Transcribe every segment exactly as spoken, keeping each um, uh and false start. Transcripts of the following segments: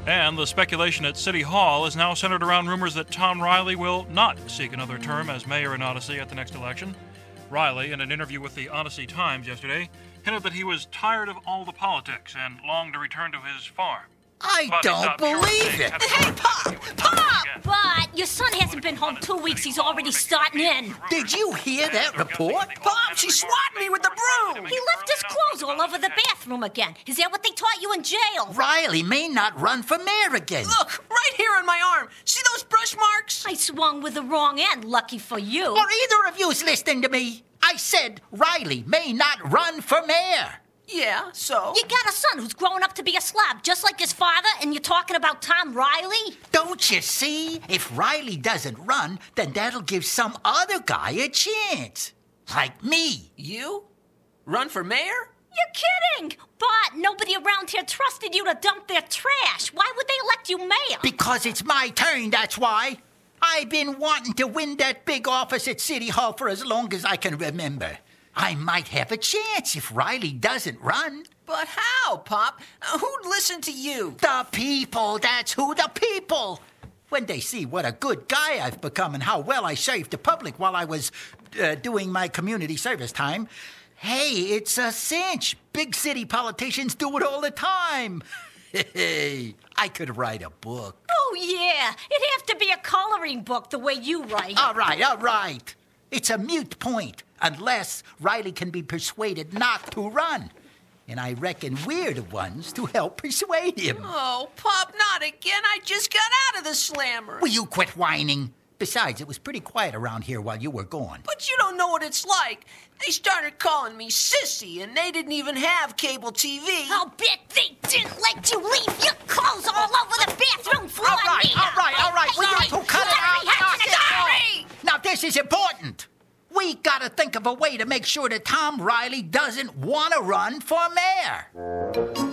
And the speculation at City Hall is now centered around rumors that Tom Riley will not seek another term as mayor in Odyssey at the next election. Riley, in an interview with the Odyssey Times yesterday, hinted that he was tired of all the politics and longed to return to his farm. I But don't believe it. Hey, Pop! Pop! But your son hasn't been home two weeks. He's already starting in. Did you hear that report? Pop, she swatted me with the broom! He left his clothes all over the bathroom again. Is that what they taught you in jail? Riley may not run for mayor again. Look, right here on my arm. See those brush marks? I swung with the wrong end, lucky for you. Are either of yous listening to me? I said Riley may not run for mayor. Yeah, so? You got a son who's growing up to be a slob, just like his father, and you're talking about Tom Riley? Don't you see? If Riley doesn't run, then that'll give some other guy a chance. Like me. You? Run for mayor? You're kidding! But nobody around here trusted you to dump their trash. Why would they elect you mayor? Because it's my turn, that's why. I've been wanting to win that big office at City Hall for as long as I can remember. I might have a chance if Riley doesn't run. But how, Pop? Uh, who'd listen to you? The people, that's who, the people. When they see what a good guy I've become and how well I served the public while I was uh, doing my community service time, hey, it's a cinch. Big city politicians do it all the time. Hey, I could write a book. Oh, yeah. It'd have to be a coloring book the way you write. All right, all right. It's a moot point, unless Riley can be persuaded not to run. And I reckon we're the ones to help persuade him. Oh, Pop, not again. I just got out of the slammer. Will you quit whining? Besides, it was pretty quiet around here while you were gone. But you don't know what it's like. They started calling me sissy, and they didn't even have cable T V. I'll bet they didn't let you leave your clothes all over the bathroom floor. All right, Nina. all right, all right. Will you Sorry, two cut it sorry, out? sorry. Sorry. Now, this is important. We gotta think of a way to make sure that Tom Riley doesn't want to run for mayor.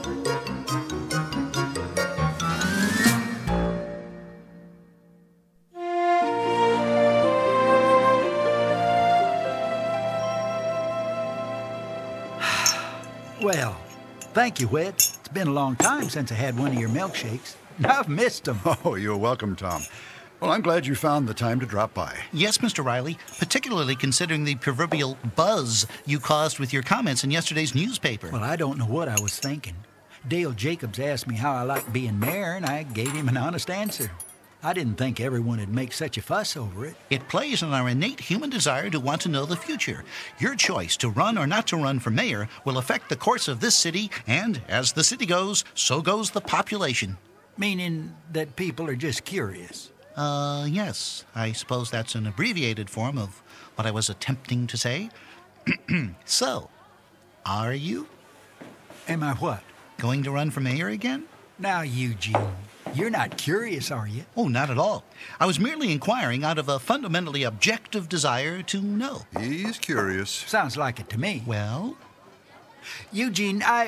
Well, thank you, Whit. It's been a long time since I had one of your milkshakes. I've missed them. Oh, you're welcome, Tom. Well, I'm glad you found the time to drop by. Yes, Mister Riley, particularly considering the proverbial buzz you caused with your comments in yesterday's newspaper. Well, I don't know what I was thinking. Dale Jacobs asked me how I liked being mayor, and I gave him an honest answer. I didn't think everyone would make such a fuss over it. It plays on our innate human desire to want to know the future. Your choice to run or not to run for mayor will affect the course of this city, and as the city goes, so goes the population. Meaning that people are just curious. Uh, yes. I suppose that's an abbreviated form of what I was attempting to say. So, are you Am I what? going to run for mayor again? Now, Eugene, you're not curious, are you? Oh, not at all. I was merely inquiring out of a fundamentally objective desire to know. He's curious. Sounds like it to me. Well, Eugene, I...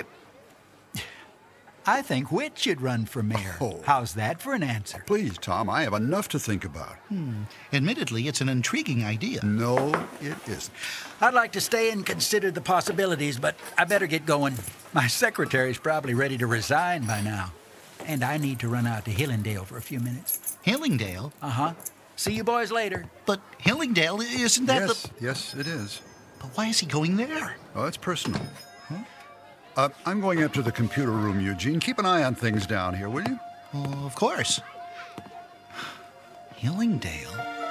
I think Whit should run for mayor. Oh. How's that for an answer? Please, Tom, I have enough to think about. admittedly, it's an intriguing idea. No, it isn't. I'd like to stay and consider the possibilities, but I better get going. My secretary's probably ready to resign by now. And I need to run out to Hillendale for a few minutes. Hillingdale? Uh-huh. See you boys later. But Hillingdale, isn't that Yes, the... yes, it is. But why is he going there? Oh, it's personal. Uh, I'm going up to the computer room, Eugene. Keep an eye on things down here, will you? Oh, of course. Hillingdale?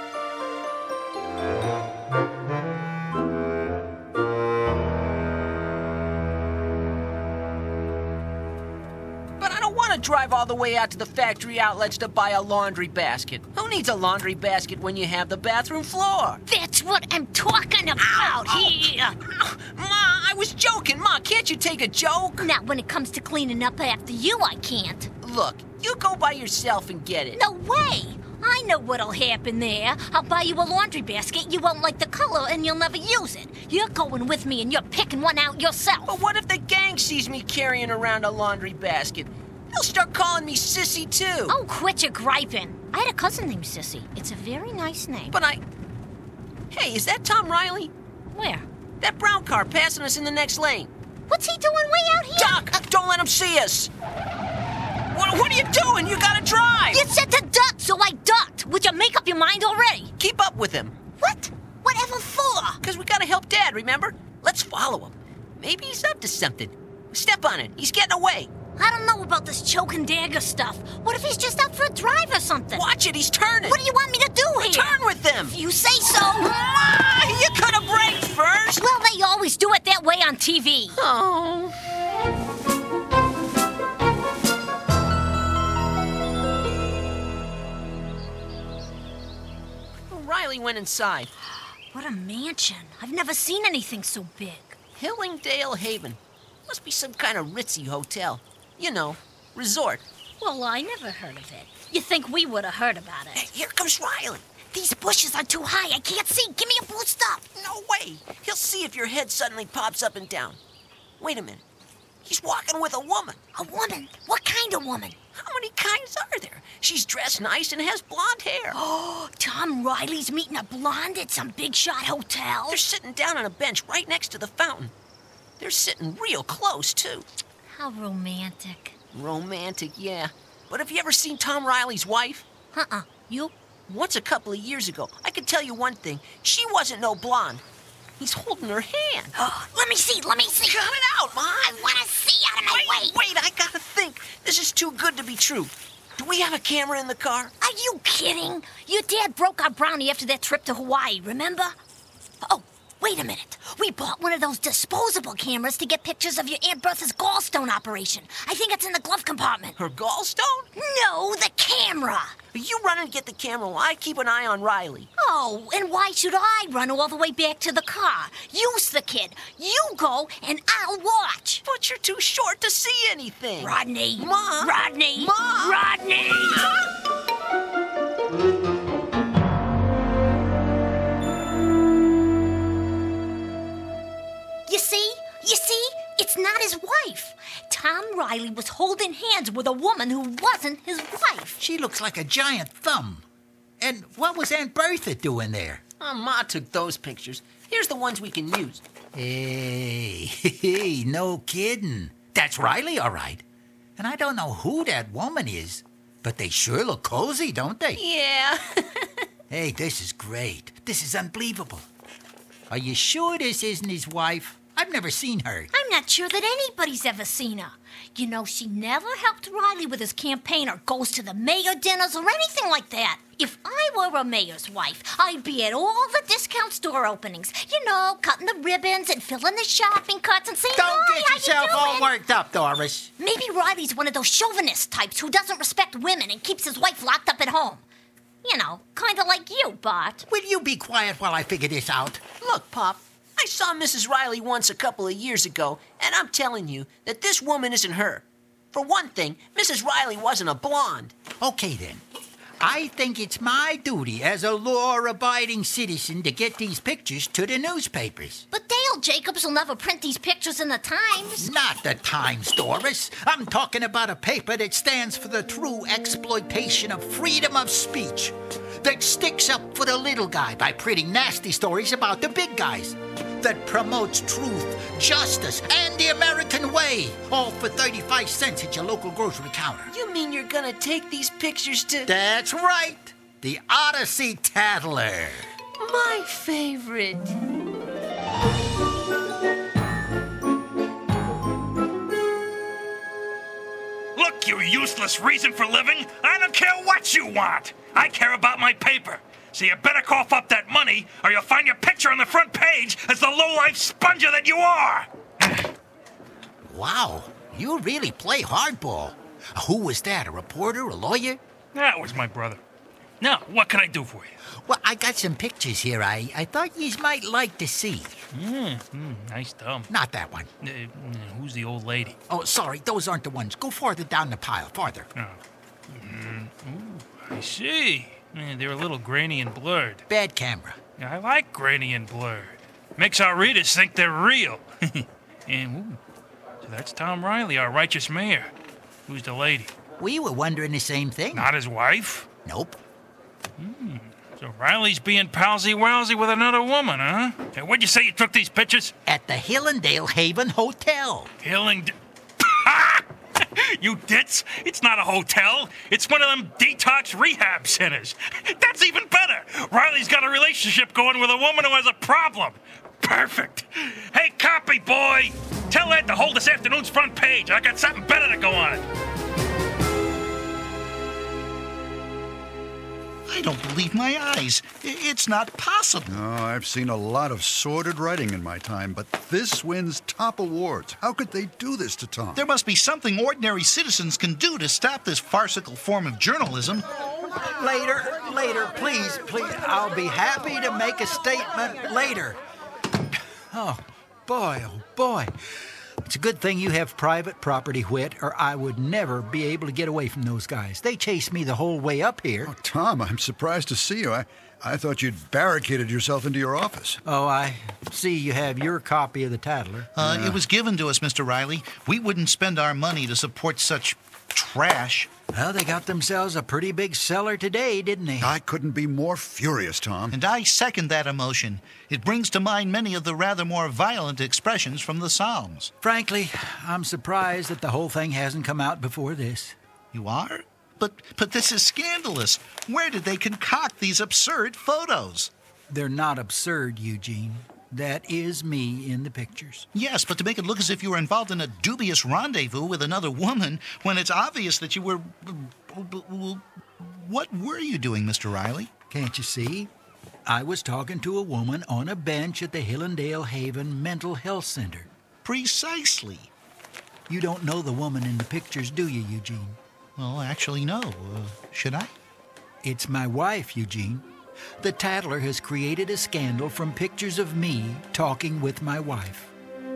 But I don't want to drive all the way out to the factory outlets to buy a laundry basket. Who needs a laundry basket when you have the bathroom floor? That's what I'm talking about here. Ma, I was joking. Ma, can't you take a joke? Not when it comes to cleaning up after you, I can't. Look, you go by yourself and get it. No way. I know what'll happen there. I'll buy you a laundry basket, you won't like the color, and you'll never use it. You're going with me and you're picking one out yourself. But what if the gang sees me carrying around a laundry basket? They'll start calling me Sissy, too. Oh, quit your griping. I had a cousin named Sissy. It's a very nice name. But I... Hey, is that Tom Riley? Where? That brown car passing us in the next lane. What's he doing way out here? Doc, don't let him see us. What, what are you doing? You gotta drive! You said to duck, so I ducked. Would you make up your mind already? Keep up with him. What? Whatever for? Because we gotta help Dad, remember? Let's follow him. Maybe he's up to something. Step on it. He's getting away. I don't know about this choke and dagger stuff. What if he's just out for a drive or something? Watch it. He's turning. What do you want me to do here? Turn with them. If you say so. Ah, you could have braked first. Well, they always do it that way on T V. Oh. Riley went inside. What a mansion. I've never seen anything so big. Hillingdale Haven. Must be some kind of ritzy hotel. You know, resort. Well, I never heard of it. You think we would have heard about Hey, it? here comes Riley. These bushes are too high. I can't see. Give me a boost up. No way. He'll see if your head suddenly pops up and down. Wait a minute. He's walking with a woman. A woman? What kind of woman? How many kinds are there? She's dressed nice and has blonde hair. Oh, Tom Riley's meeting a blonde at some big shot hotel. They're sitting down on a bench right next to the fountain. They're sitting real close, too. How romantic. Romantic, yeah. But have you ever seen Tom Riley's wife? Uh-uh. You? Once a couple of years ago. I can tell you one thing. She wasn't no blonde. He's holding her hand. Oh, let me see. Let me see. Cut it out, Ma. I want to see out of my Wait, way. wait, I gotta think. This is too good to be true. Do we have a camera in the car? Are you kidding? Your dad broke our brownie after that trip to Hawaii, remember? Oh, wait a minute. We bought one of those disposable cameras to get pictures of your Aunt Bertha's gallstone operation. I think it's in the glove compartment. Her gallstone? No, the camera. You run and get the camera while I keep an eye on Riley. Oh, and why should I run all the way back to the car? Use the kid. You go, and I'll watch. But you're too short to see anything. Rodney. Ma. Rodney. Ma. Rodney. You see? You see? It's not his wife. Tom Riley was holding hands with a woman who wasn't his wife. She looks like a giant thumb. And what was Aunt Bertha doing there? Oh, Ma took those pictures. Here's the ones we can use. Hey, hey, no kidding. That's Riley, all right. And I don't know who that woman is, but they sure look cozy, don't they? Yeah. Hey, this is great. This is unbelievable. Are you sure this isn't his wife? I've never seen her. I'm not sure that anybody's ever seen her. You know, she never helped Riley with his campaign or goes to the mayor dinners or anything like that. If I were a mayor's wife, I'd be at all the discount store openings. You know, cutting the ribbons and filling the shopping carts and saying, Don't "Hi, get how yourself you all doing?" worked up, Doris. Maybe Riley's one of those chauvinist types who doesn't respect women and keeps his wife locked up at home. You know, kind of like you, Bart. Will you be quiet while I figure this out? Look, Pop. I saw Missus Riley once a couple of years ago, and I'm telling you that this woman isn't her. For one thing, Missus Riley wasn't a blonde. Okay, then. I think it's my duty as a law-abiding citizen to get these pictures to the newspapers. But Dale Jacobs will never print these pictures in the Times. Not the Times, Doris. I'm talking about a paper that stands for the true exploitation of freedom of speech, that sticks up for the little guy by printing nasty stories about the big guys, that promotes truth, justice, and the American way, all for thirty-five cents at your local grocery counter. You mean you're gonna take these pictures to... That's right. The Odyssey Tattler. My favorite. Look, you useless reason for living. I don't care what you want. I care about my paper. So you better cough up that money, or you'll find your picture on the front page as the low-life sponger that you are. Wow, you really play hardball. Who was that, a reporter, a lawyer? That was my brother. Now, what can I do for you? Well, I got some pictures here I, I thought you might like to see. Mm, mm, nice thumb. Not that one. Uh, who's the old lady? Oh, sorry, those aren't the ones. Go farther down the pile, farther. Oh. Mm, ooh, I see. Eh, they're a little grainy and blurred. Bad camera. I like grainy and blurred. Makes our readers think they're real. And, ooh, so that's Tom Riley, our righteous mayor. Who's the lady? We were wondering the same thing. Not his wife? Nope. Hmm. So Riley's being palsy-walsy with another woman, huh? Hey, where'd you say you took these pictures? At the Hillendale Haven Hotel. Hilling... You ditz. It's not a hotel. It's one of them detox rehab centers. That's even better. Riley's got a relationship going with a woman who has a problem. Perfect. Hey, copy boy. Tell Ed to hold this afternoon's front page. I got something better to go on. I don't believe my eyes. I- It's not possible. No, I've seen a lot of sordid writing in my time, but this wins top awards. How could they do this to Tom? There must be something ordinary citizens can do to stop this farcical form of journalism. Later, later, please, please. I'll be happy to make a statement later. Oh, boy, oh, boy. It's a good thing you have private property, Whit, or I would never be able to get away from those guys. They chased me the whole way up here. Oh, Tom, I'm surprised to see you. I, I thought you'd barricaded yourself into your office. Oh, I see you have your copy of the Tattler. Uh, It was given to us, Mister Riley. We wouldn't spend our money to support such trash. Well, they got themselves a pretty big seller today, didn't they? I couldn't be more furious, Tom. And I second that emotion. It brings to mind many of the rather more violent expressions from the Psalms. Frankly, I'm surprised that the whole thing hasn't come out before this. You are? But but this is scandalous. Where did they concoct these absurd photos? They're not absurd, Eugene. That is me in the pictures. Yes, but to make it look as if you were involved in a dubious rendezvous with another woman when it's obvious that you were... What were you doing, Mister Riley? Can't you see? I was talking to a woman on a bench at the Hillendale Haven Mental Health Center. Precisely. You don't know the woman in the pictures, do you, Eugene? Well, actually, no. Uh, should I? It's my wife, Eugene. The Tattler has created a scandal from pictures of me talking with my wife.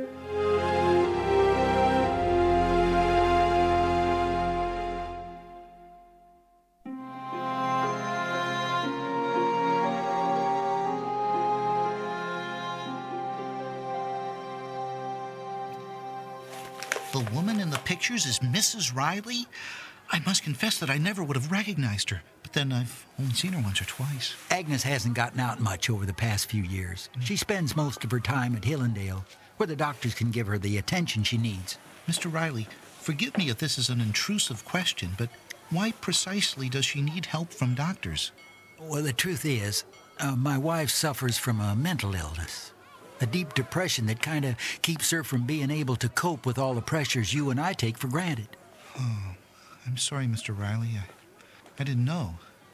The woman in the pictures is Missus Riley? I must confess that I never would have recognized her. But then I've only seen her once or twice. Agnes hasn't gotten out much over the past few years. She spends most of her time at Hillendale, where the doctors can give her the attention she needs. Mister Riley, forgive me if this is an intrusive question, but why precisely does she need help from doctors? Well, the truth is, uh, my wife suffers from a mental illness. A deep depression that kind of keeps her from being able to cope with all the pressures you and I take for granted. Oh, I'm sorry, Mister Riley. I, I didn't know.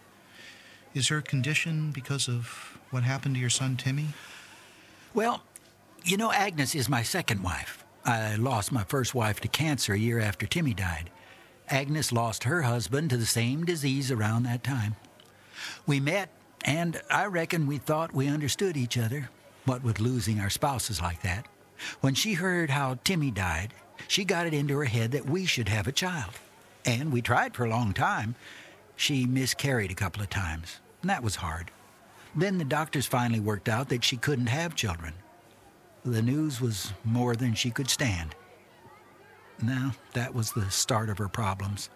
Is her condition because of what happened to your son, Timmy? Well, you know, Agnes is my second wife. I lost my first wife to cancer a year after Timmy died. Agnes lost her husband to the same disease around that time. We met, and I reckon we thought we understood each other, what with losing our spouses like that. When she heard how Timmy died, she got it into her head that we should have a child. And we tried for a long time. She miscarried a couple of times, and that was hard. Then the doctors finally worked out that she couldn't have children. The news was more than she could stand. Now, that was the start of her problems.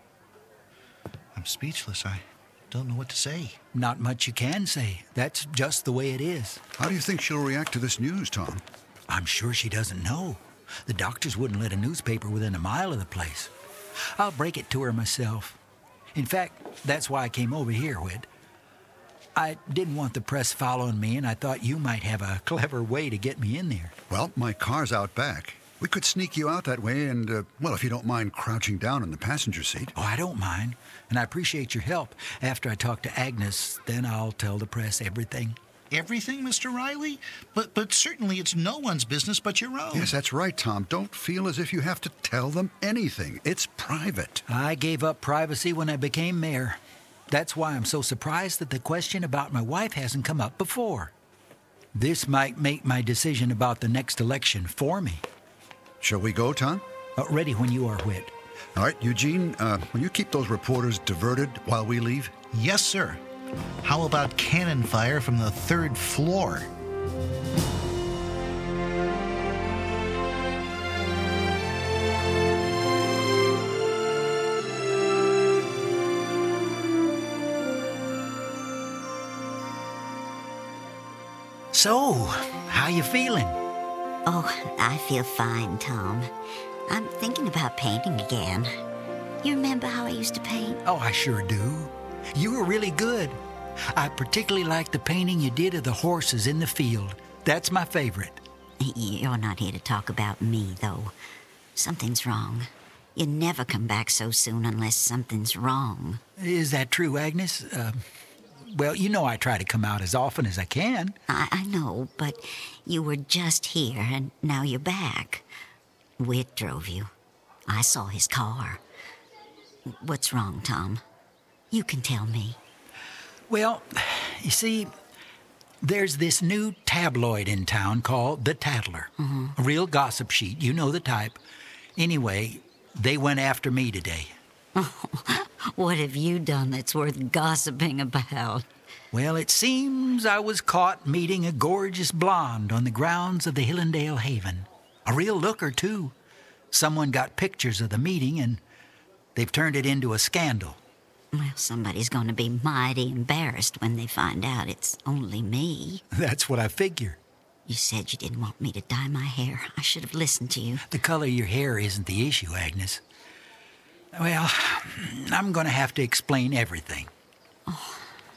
I'm speechless. I don't know what to say. Not much you can say. That's just the way it is. How do you think she'll react to this news, Tom? I'm sure she doesn't know. The doctors wouldn't let a newspaper within a mile of the place. I'll break it to her myself. In fact, that's why I came over here, Whit. I didn't want the press following me, and I thought you might have a clever way to get me in there. Well, my car's out back. We could sneak you out that way and, uh, well, if you don't mind crouching down in the passenger seat. Oh, I don't mind, and I appreciate your help. After I talk to Agnes, then I'll tell the press everything. Everything, Mister Riley? But but certainly it's no one's business but your own. Yes, that's right, Tom. Don't feel as if you have to tell them anything. It's private. I gave up privacy when I became mayor. That's why I'm so surprised that the question about my wife hasn't come up before. This might make my decision about the next election for me. Shall we go, Tom? Uh, ready when you are, Whit. All right, Eugene, uh, will you keep those reporters diverted while we leave? Yes, sir. How about cannon fire from the third floor? So, how you feeling? Oh, I feel fine, Tom. I'm thinking about painting again. You remember how I used to paint? Oh, I sure do. You were really good. I particularly like the painting you did of the horses in the field. That's my favorite. You're not here to talk about me, though. Something's wrong. You never come back so soon unless something's wrong. Is that true, Agnes? Uh, well, you know I try to come out as often as I can. I, I know, but you were just here, and now you're back. Whit drove you. I saw his car. What's wrong, Tom? You can tell me. Well, you see, there's this new tabloid in town called The Tattler. Mm-hmm. A real gossip sheet. You know the type. Anyway, they went after me today. What have you done that's worth gossiping about? Well, it seems I was caught meeting a gorgeous blonde on the grounds of the Hillendale Haven. A real looker, too. Someone got pictures of the meeting, and they've turned it into a scandal. Well, somebody's going to be mighty embarrassed when they find out it's only me. That's what I figure. You said you didn't want me to dye my hair. I should have listened to you. The color of your hair isn't the issue, Agnes. Well, I'm going to have to explain everything. Oh,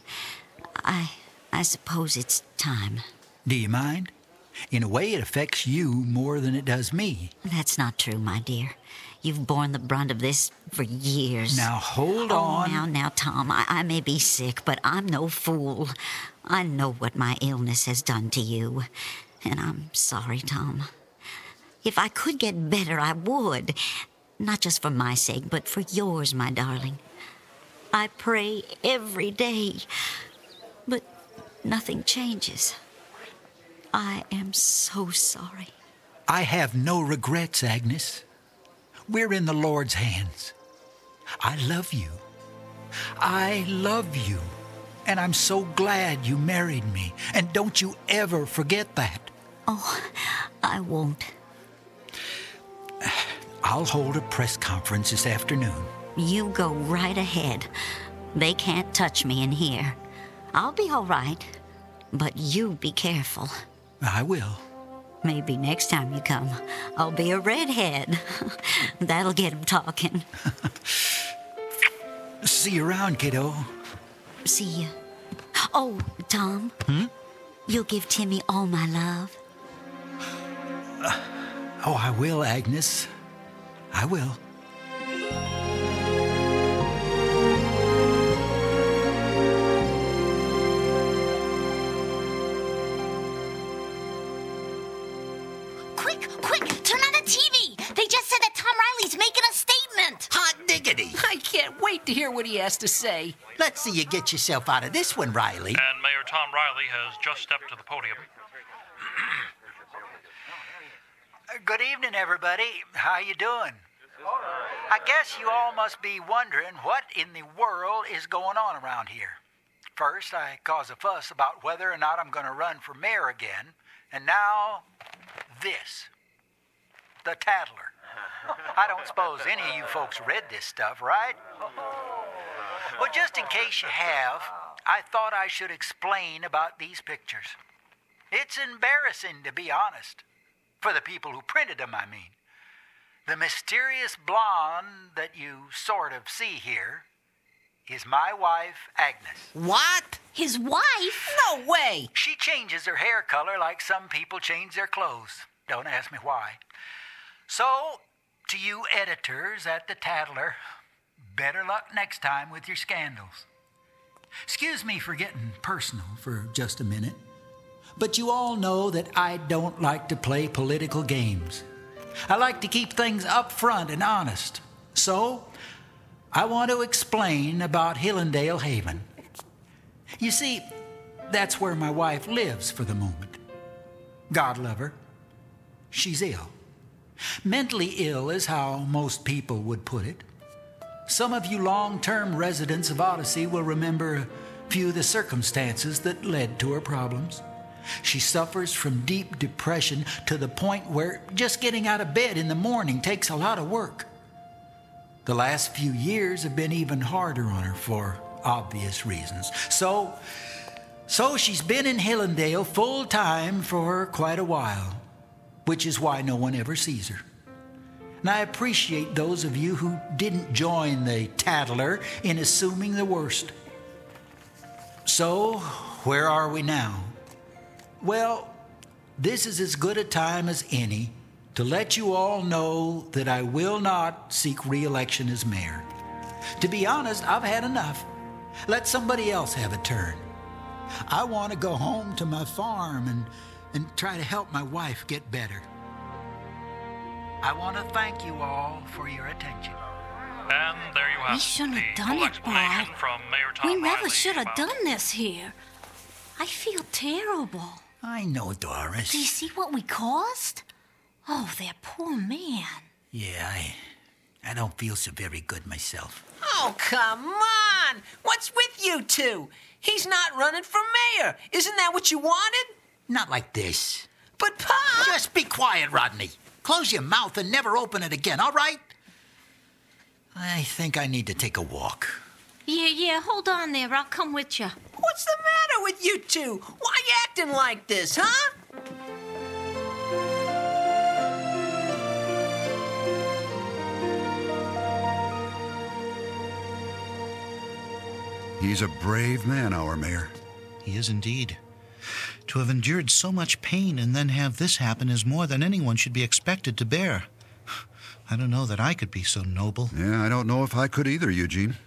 I, I suppose it's time. Do you mind? In a way, it affects you more than it does me. That's not true, my dear. You've borne the brunt of this for years. Now, hold oh, on. Now, now, Tom, I, I may be sick, but I'm no fool. I know what my illness has done to you. And I'm sorry, Tom. If I could get better, I would. Not just for my sake, but for yours, my darling. I pray every day, but nothing changes. I am so sorry. I have no regrets, Agnes. We're in the Lord's hands. I love you. I love you. And I'm so glad you married me. And don't you ever forget that. Oh, I won't. I'll hold a press conference this afternoon. You go right ahead. They can't touch me in here. I'll be all right. But you be careful. I will. Maybe next time you come, I'll be a redhead. That'll get him talking. See you around, kiddo. See you. Oh, Tom. Hmm? You'll give Timmy all my love. Uh, oh, I will, Agnes. I will. Quick, quick, turn on the T V. They just said that Tom Riley's making a statement. Hot diggity. I can't wait to hear what he has to say. Let's see you get yourself out of this one, Riley. And Mayor Tom Riley has just stepped to the podium. Good evening, everybody. How you doing? I guess you all must be wondering what in the world is going on around here. First, I cause a fuss about whether or not I'm going to run for mayor again. And now, this. The Tattler. I don't suppose any of you folks read this stuff, right? Well, just in case you have, I thought I should explain about these pictures. It's embarrassing, to be honest. For the people who printed them, I mean. The mysterious blonde that you sort of see here is my wife, Agnes. What? His wife? No way! She changes her hair color like some people change their clothes. Don't ask me why. So, to you editors at the Tattler, better luck next time with your scandals. Excuse me for getting personal for just a minute, but you all know that I don't like to play political games. I like to keep things up front and honest. So, I want to explain about Hillendale Haven. You see, that's where my wife lives for the moment. God love her. She's ill. Mentally ill is how most people would put it. Some of you long-term residents of Odyssey will remember a few of the circumstances that led to her problems. She suffers from deep depression to the point where just getting out of bed in the morning takes a lot of work. The last few years have been even harder on her for obvious reasons. So, so she's been in Hillendale full time for quite a while, which is why no one ever sees her. And I appreciate those of you who didn't join the tattler in assuming the worst. So, where are we now? Well, this is as good a time as any to let you all know that I will not seek re-election as mayor. To be honest, I've had enough. Let somebody else have a turn. I want to go home to my farm and, and try to help my wife get better. I want to thank you all for your attention. And there you have We it. shouldn't the have done full it, explanation Bob. from Mayor Tom We never Riley should have about- done this here. I feel terrible. I know, Doris. Do you see what we caused? Oh, that poor man. Yeah, I, I don't feel so very good myself. Oh, come on! What's with you two? He's not running for mayor. Isn't that what you wanted? Not like this. But, Pa! Just be quiet, Rodney. Close your mouth and never open it again, all right? I think I need to take a walk. Yeah, yeah, hold on there. I'll come with you. What's the matter with you two? Why you acting like this, huh? He's a brave man, our mayor. He is indeed. To have endured so much pain and then have this happen is more than anyone should be expected to bear. I don't know that I could be so noble. Yeah, I don't know if I could either, Eugene.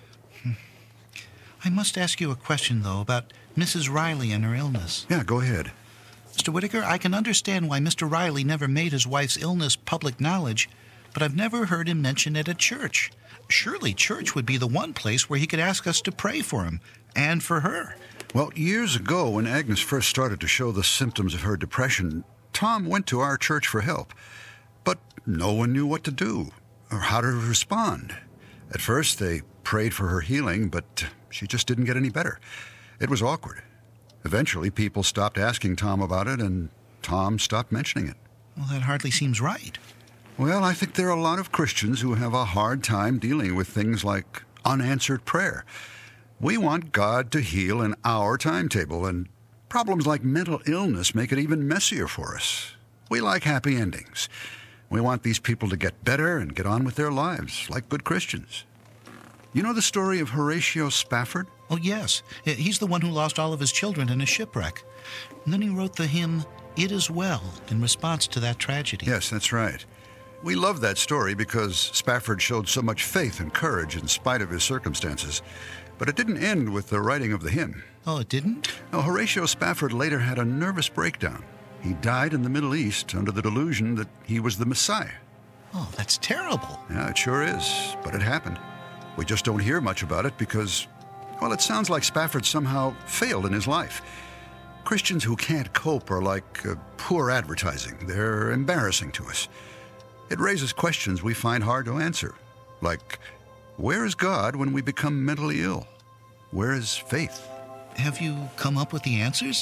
I must ask you a question, though, about Missus Riley and her illness. Yeah, go ahead. Mister Whitaker, I can understand why Mister Riley never made his wife's illness public knowledge, but I've never heard him mention it at church. Surely church would be the one place where he could ask us to pray for him, and for her. Well, years ago, when Agnes first started to show the symptoms of her depression, Tom went to our church for help. But no one knew what to do, or how to respond. At first, they prayed for her healing, but she just didn't get any better. It was awkward. Eventually, people stopped asking Tom about it, and Tom stopped mentioning it. Well, that hardly seems right. Well, I think there are a lot of Christians who have a hard time dealing with things like unanswered prayer. We want God to heal in our timetable, and problems like mental illness make it even messier for us. We like happy endings. We want these people to get better and get on with their lives, like good Christians. You know the story of Horatio Spafford? Oh, yes. He's the one who lost all of his children in a shipwreck. And then he wrote the hymn, It Is Well, in response to that tragedy. Yes, that's right. We love that story because Spafford showed so much faith and courage in spite of his circumstances. But it didn't end with the writing of the hymn. Oh, it didn't? No, Horatio Spafford later had a nervous breakdown. He died in the Middle East under the delusion that he was the Messiah. Oh, that's terrible. Yeah, it sure is, but it happened. We just don't hear much about it because, well, it sounds like Spafford somehow failed in his life. Christians who can't cope are like uh, poor advertising. They're embarrassing to us. It raises questions we find hard to answer, like, where is God when we become mentally ill? Where is faith? Have you come up with the answers?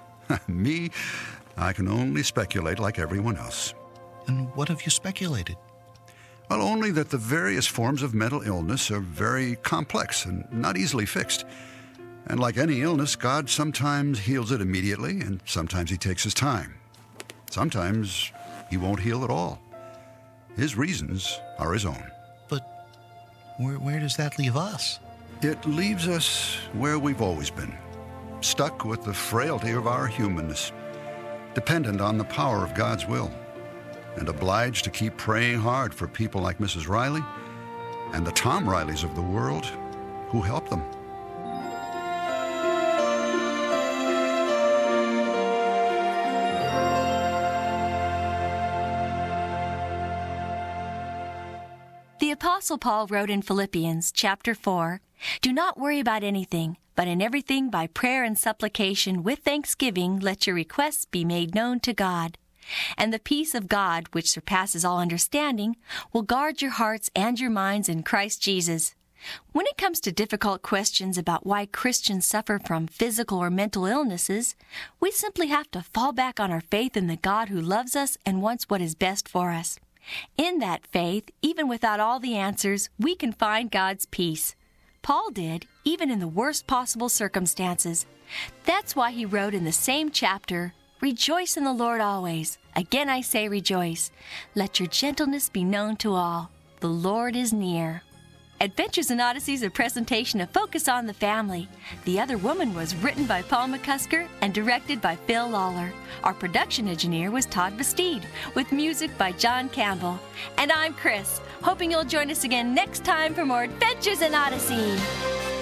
Me? I can only speculate like everyone else. And what have you speculated? Well, only that the various forms of mental illness are very complex and not easily fixed. And like any illness, God sometimes heals it immediately, and sometimes he takes his time. Sometimes he won't heal at all. His reasons are his own. But where, where does that leave us? It leaves us where we've always been, stuck with the frailty of our humanness, dependent on the power of God's will, and obliged to keep praying hard for people like Missus Riley and the Tom Rileys of the world who help them. The Apostle Paul wrote in Philippians chapter four, "Do not worry about anything, but in everything by prayer and supplication with thanksgiving let your requests be made known to God. And the peace of God, which surpasses all understanding, will guard your hearts and your minds in Christ Jesus." When it comes to difficult questions about why Christians suffer from physical or mental illnesses, we simply have to fall back on our faith in the God who loves us and wants what is best for us. In that faith, even without all the answers, we can find God's peace. Paul did, even in the worst possible circumstances. That's why he wrote in the same chapter, Rejoice in the Lord always. Again I say rejoice. Let your gentleness be known to all. The Lord is near. Adventures in Odyssey is a presentation of Focus on the Family. The Other Woman was written by Paul McCusker and directed by Phil Lawler. Our production engineer was Todd Bastide, with music by John Campbell. And I'm Chris, hoping you'll join us again next time for more Adventures in Odyssey.